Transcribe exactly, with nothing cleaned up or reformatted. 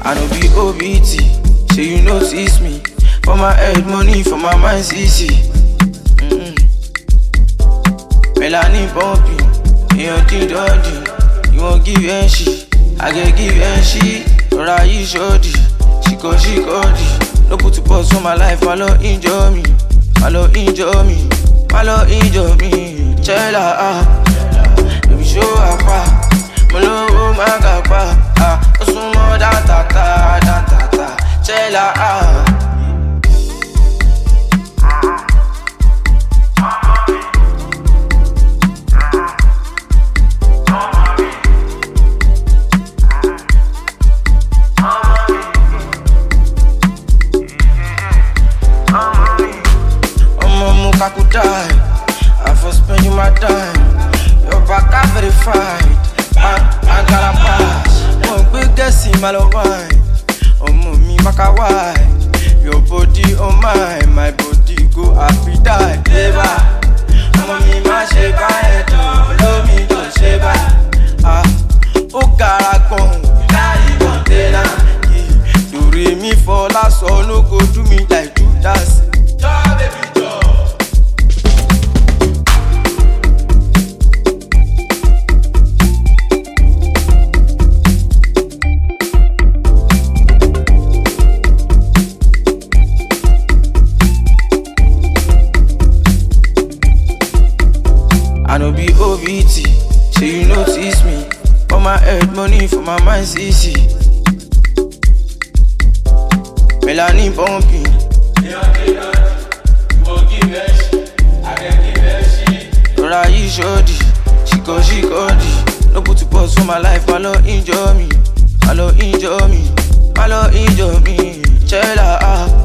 I no be O B T, so you notice me. For my head money, for my mind C C. Mm-hmm. Melanie bumping, you did dodgy. You won't give a shit, I can give a shit. Ora you shorty, she go she go di. No put to pause on my life, my love enjoy me, my love enjoy me, my love enjoy me. Chela ah, let me show up ah, my love my gapa ah, osumo da ta ta da ta ta. Chela ah. I could die, I for spending my time. Your back I verified, I, I gotta pass. One big guess in my love wine. Oh mommy, maka why? Your body on mine, my body go happy die. Eva, oh mommy, my sheba eto, love me don't sheba. Ah, oh caracon, die container. You read me for last, so no go do me like Judas. I no be O B T, so you notice me. For my head money, for my mind C C. Melanie bumping, you won't give a shit, I can give a shit. Ora you shorty, she go she go di. No put to pause for my life, my love enjoy me, my love enjoy me, my love enjoy me. Chela ah.